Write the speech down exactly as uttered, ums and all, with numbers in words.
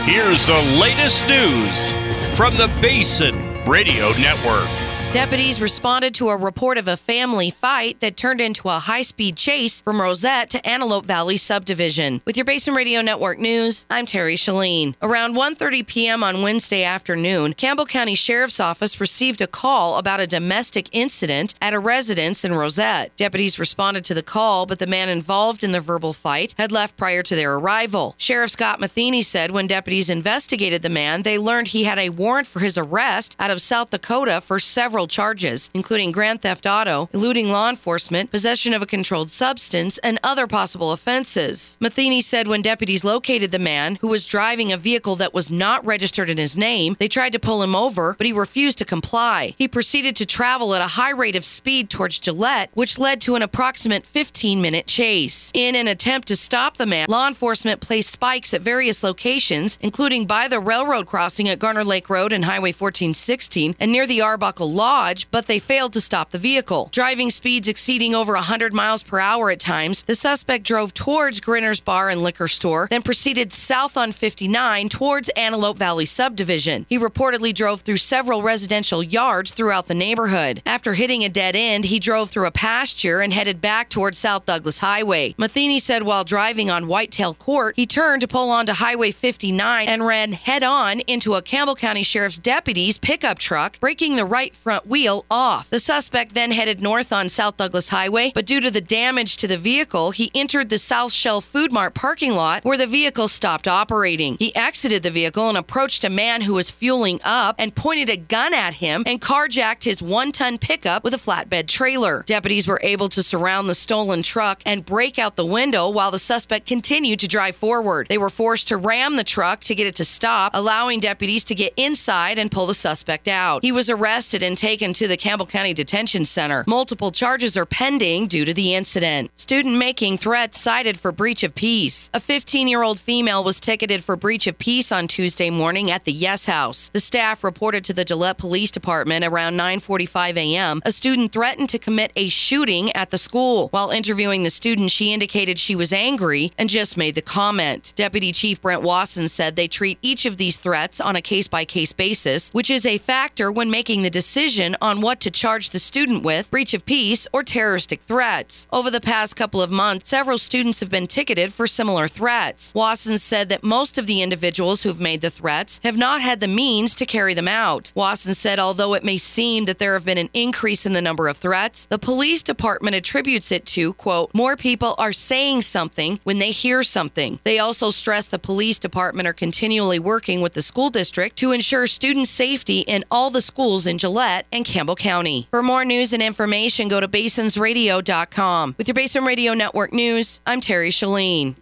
Here's the latest news from the Basin Radio Network. Deputies responded to a report of a family fight that turned into a high-speed chase from Rosette to Antelope Valley subdivision. With your Basin Radio Network news, I'm Terry Shalene. Around one thirty p.m. on Wednesday afternoon, Campbell County Sheriff's Office received a call about a domestic incident at a residence in Rosette. Deputies responded to the call, but the man involved in the verbal fight had left prior to their arrival. Sheriff Scott Matheny said when deputies investigated the man, they learned he had a warrant for his arrest out of South Dakota for several charges, including grand theft auto, eluding law enforcement, possession of a controlled substance, and other possible offenses. Matheny said when deputies located the man, who was driving a vehicle that was not registered in his name, they tried to pull him over, but he refused to comply. He proceeded to travel at a high rate of speed towards Gillette, which led to an approximate fifteen-minute chase. In an attempt to stop the man, law enforcement placed spikes at various locations, including by the railroad crossing at Garner Lake Road and Highway fourteen sixteen and near the Arbuckle Lodge, but they failed to stop the vehicle. Driving speeds exceeding over one hundred miles per hour at times, the suspect drove towards Grinner's Bar and Liquor Store, then proceeded south on fifty-nine towards Antelope Valley subdivision. He reportedly drove through several residential yards throughout the neighborhood. After hitting a dead end, he drove through a pasture and headed back towards South Douglas Highway. Matheny said while driving on Whitetail Court, he turned to pull onto Highway fifty-nine and ran head-on into a Campbell County Sheriff's deputy's pickup truck, breaking the right front wheel off. The suspect then headed north on South Douglas Highway, but due to the damage to the vehicle, he entered the South Shell Food Mart parking lot where the vehicle stopped operating. He exited the vehicle and approached a man who was fueling up and pointed a gun at him and carjacked his one-ton pickup with a flatbed trailer. Deputies were able to surround the stolen truck and break out the window while the suspect continued to drive forward. They were forced to ram the truck to get it to stop, allowing deputies to get inside and pull the suspect out. He was arrested and taken to the Campbell County Detention Center. Multiple charges are pending due to the incident. Student making threats cited for breach of peace. A fifteen-year-old female was ticketed for breach of peace on Tuesday morning at the Yes House. The staff reported to the Gillette Police Department around nine forty-five a.m. a student threatened to commit a shooting at the school. While interviewing the student, she indicated she was angry and just made the comment. Deputy Chief Brent Wasson said they treat each of these threats on a case-by-case basis, which is a factor when making the decision on what to charge the student with, breach of peace or terroristic threats. Over the past couple of months, several students have been ticketed for similar threats. Wasson said that most of the individuals who've made the threats have not had the means to carry them out. Wasson said although it may seem that there have been an increase in the number of threats, the police department attributes it to, quote, more people are saying something when they hear something. They also stressed the police department are continually working with the school district to ensure student safety in all the schools in Gillette and Campbell County. For more news and information, go to basins radio dot com. With your Basin Radio Network news, I'm Terry Shalene.